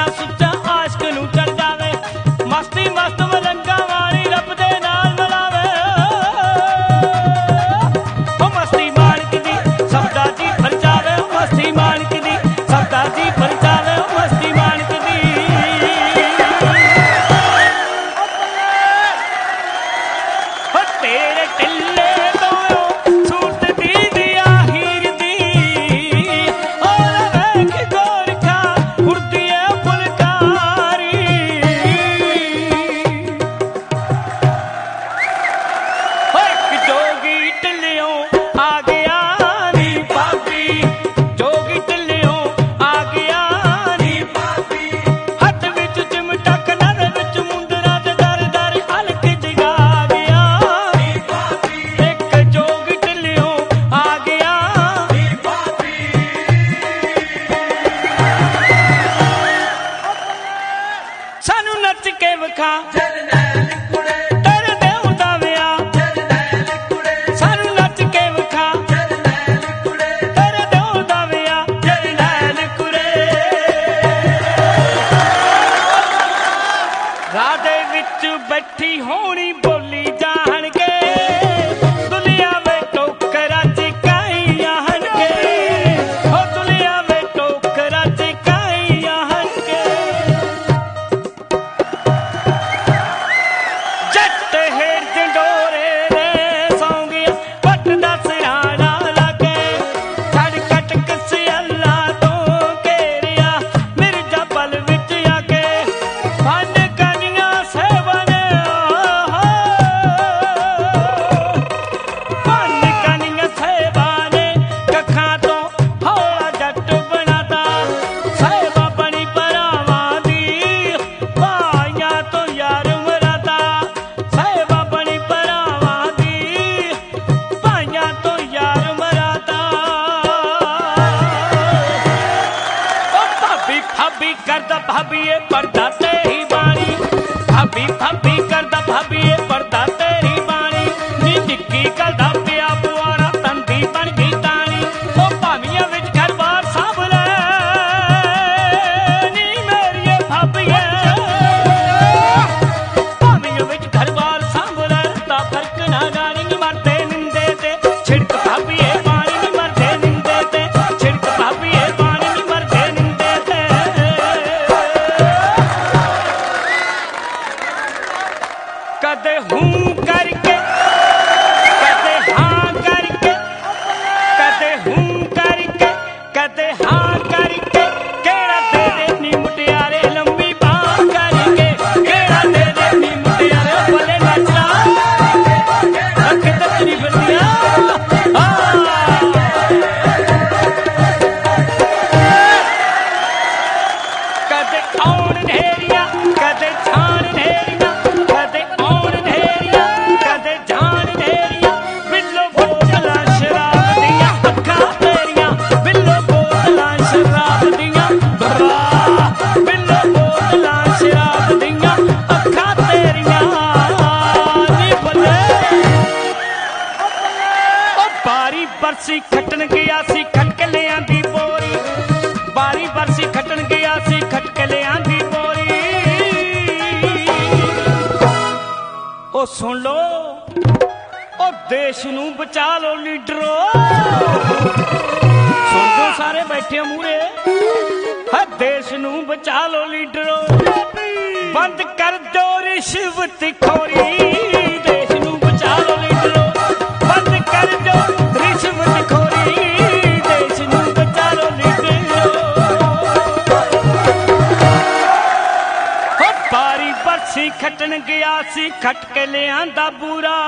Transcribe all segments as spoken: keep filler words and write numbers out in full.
ਸੁੱਚਾ ਆਸ਼ਕ ਨੂੰ ਚੜ ਜਾਵੇ ਮਸਤੀ ਮਸਤ ਮਲੰਗਾ ਵਾਲੀ ਰੱਬ ਦੇ ਨਾਲ ਮਿਲਾਵੇ ਉਹ ਮਸਤੀ ਮਾਲਕ ਦੀ ਸਬਦਾ ਜੀ ਪਰਚਾਵੇ ਉਹ ਮਸਤੀ ਮਾਲਕ ਦੀ ਸਬਦਾ ਜੀ ਪਰਚਾਵੇ ਉਹ ਮਸਤੀ ਮਾਲਕ ਦੀ ਉਹ ਤੇਰੇ ਢਿੱਲੇ ਤੋਂ ਸੂਰਤ ਦੀ ਦਿਆ ਹੀਰ ਦੀ ਔਰ ਵੇਖ ਗੋਰਖਾ ਉੜਦੀ ਏ ਫੁਲਕਾਰੀ ਓਏ ਇੱਕ ਜੋਗੀ ਢਿੱਲਿਓਂ ਆ ਗਿਆ ਨੀ ਭਾਬੀ ਜੋਗੀ ਢਿੱਲਿਓਂ ਆ ਗਿਆ ਨੀ ਭਾਬੀ ਹੱਥ ਵਿੱਚ ਚਿਮਟਾ ਕੰਨਾਂ ਦੇ ਵਿੱਚ ਮੁੰਦਰਾ ਤੇ ਦਰ ਦਰ ਹਲਕ ਜਗਾ ਗਿਆ ਨੀ ਭਾਬੀ ਇੱਕ ਜੋਗੀ ਢਿੱਲਿਓਂ ਆ ਗਿਆ ਨੀ ਭਾਬੀ ਸਾਨੂੰ ਨੱਚ ਕੇ ਵਿਖਾ ਡਰਦੇ ਹੁੰਦਾ ਵਿਆਹ ਸਾਨੂੰ ਨੱਚ ਕੇ ਵਿਖਾ ਡਰਦੇ ਹੁੰਦਾ ਵਿਆਹ ਜਰਨੈਲ ਕੁਰੇ ਰਾਹ ਦੇ ਵਿੱਚ ਬੈਠੀ ਹੋਣੀ ਬੋਲੀ ਜਾਣ ਕੇ ਦੁਨੀਆ ਵੇ ਟੋਕਰਾਂ ਚ ਕਾਈ ਆਹਣ ਕੇ ਉਹ ਦੁਨੀਆ ਵੇ ਟੋਕਰਾਂ ਚ ਕਾਈ ਆਹਣ ਕੇ ਜੱਟ ਹੇਠ ਢੰਡੋਰੇ ਨੇ ਸੌਂ ਗਿਆ ਪੱਟ ਦਾ ਸਿਰਾਣਾ ਲਾਗੇ ਛੜ ਕਟਕ ਸਿਆਲਾਂ ਤੋਂ ਘੇਰਿਆ ਮਿਰਜ਼ਾ ਪਲ ਵਿੱਚ ਆ ਕੇ ਫਨ ਕਨੀਆਂ ਸੇਵਨ ਫਨ ਕਨੀਆਂ ਸੇਵਨ ਕੱਖਾਂ ਤੋਂ ਹੌਲਾ ਜੱਟ ਬਣਾਤਾ ਸਾਹਿਬਾ ਬਣੀ ਭਰਾਵਾਂ ਦੀ ਭਾਈਆਂ ਤੋਂ ਯਾਰ ਮਰਾਤਾ ਸਾਹਿਬਾ ਬਣੀ ਭਰਾਵਾਂ ਦੀ ਭਾਈਆਂ ਤੋਂ ਯਾਰ ਮਰਾਤਾ ਉਹ ਭਾਬੀ ਭਾਬੀ ਕਰਦਾ ਭਾਬੀਏ ਪਰਦਾ ਤੇਰੀ ਬਾਣੀ ਭਾਬੀ ਭਾਬੀ ਕਰਦਾ ਭਾਬੀਏ ਪਰਦਾ ਤੇਰੀ ਬਾਣੀ ਨੀ ਨਿੱਕੀ ਗੱਲ ਦਾ ਪਿਆ ਪੁਆਰਾ ਤੰਦੀ ਬਣ ਗਈ ਤਾਣੀ ਉਹ ਭਾਵੀਆਂ ਵਿੱਚ ਘਰ ਬਾਰ ਸਾਂਭ ਲੈ ਨੀ ਮੇਰੀਏ ਭਾਬੀਏ ਭਾਵੀਆਂ ਵਿੱਚ ਘਰ ਬਾਰ ਸਾਂਭ ਲੈ ਤਾਂ ਫਰਕ ਨਾ ਜਾਣੀ ਨੀ ਮਰਦੇ ਨਿੰਦੇ ਤੇ ਛਿੜਕ ਭਾਬੀਏ ਪਾਣੀ ਨੀ ਮਰਦੇ ਨਿੰਦੇ ਤੇ ਛਿੜਕ ਭਾਬੀਏ ਪਾਣੀ ਨੀ ਮਰਦੇ ਨਿੰਦੇ ਤੇ ਕਦੇ ਹੂੰ ਕਰਕੇ ਕਦੇ ਹਾਂ ਕਰਕੇ ਕਦੇ ਹੂੰ ਕਰਕੇ ਕਦੇ ਹਾਂ ਕਰਕੇ ਕਿਹੜਾ ਦੇ ਦੇ ਨੀ ਮੁਟਿਆਰੇ ਲੰਮੀ ਬਾਂਹ ਕਰਕੇ ਕਿਹੜਾ ਦੇ ਦੇ ਨੀ ਮੁਟਿਆਰੇ ਬਲੇ ਨੱਚਾ ਅੱਖ ਤੇਰੀ ਬੰਦੀਆਂ ਕਦੇ ਆਉਣ ਢੇਰੀਆਂ ਕਦੇ ਛਾਣ ਢੇਰੀਆਂ ਕਦੇ ਆਉਣ ਢੇਰੀਆਂ ਕਦੇ ਜਾਣ ਢੇਰੀਆਂ ਬਿੱਲੋ ਬੋਤਲਾਂ ਸ਼ਰਾਬ ਦੀਆਂ ਅੱਖਾਂ ਤੇਰੀਆਂ ਬਿੱਲੋ ਬੋਤਲਾਂ ਸ਼ਰਾਬ ਦੀਆਂ ਬੱਬਾ ਬਿੱਲੋ ਬੋਤਲਾਂ ਸ਼ਰਾਬ ਦੀਆਂ ਅੱਖਾਂ ਤੇਰੀਆਂ ਨੀ ਬੱਲੇ ਉਹ ਬਾਰੀ ਬਰਸੀ ਖੱਟਣ ਗਿਆ ਸੀ ਖੱਟ ਕੇ ਲਿਆਂਦੀ ਬੋਰੀ ਬਾਰੀ ਬਰਸੀ ਖੱਟਣ ਗਿਆ ਸੀ ਖੱਟ ਕੇ ਲਿਆਂਦੀ ਬੋਰੀ ਉਹ ਸੁਣ ਲੋ ਉਹ ਦੇਸ਼ ਨੂੰ ਬਚਾ ਲੋ ਲੀਡਰੋ ਸੁਣ ਲੋ ਸਾਰੇ ਬੈਠੇ ਮੂਰੇ ਹੈ ਦੇਸ਼ ਨੂੰ ਬਚਾ ਲੋ ਲੀਡਰੋ ਬੰਦ ਕਰ ਦੋ ਰਿਸ਼ਵਤ ਖੋਰੀ ਦੇਸ਼ ਨੂੰ ਬਚਾ ਲੋ ਲੀਡਰੋ ਬੰਦ ਕਰ ਦੋ ਰਿਸ਼ਵਤ ਖੋਰੀ ਦੇਸ਼ ਨੂੰ ਬਚਾ ਲੋ ਲੀਡਰੋ ਹੋ ਬਾਰੀ ਬਰਸੀ ਖੱਟਣ ਗਿਆ ਸੀ ਖੱਟ ਕੇ ਲਿਆਂਦਾ ਬੂਰਾ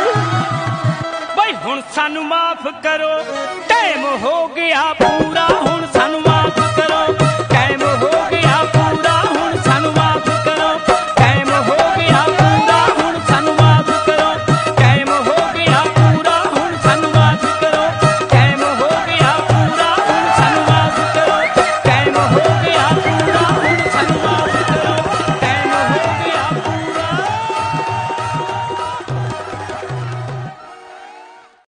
ਬਈ ਹੁਣ ਸਾਨੂੰ ਮਾਫ ਕਰੋ ਟਾਈਮ ਹੋ ਗਿਆ ਪੂਰਾ।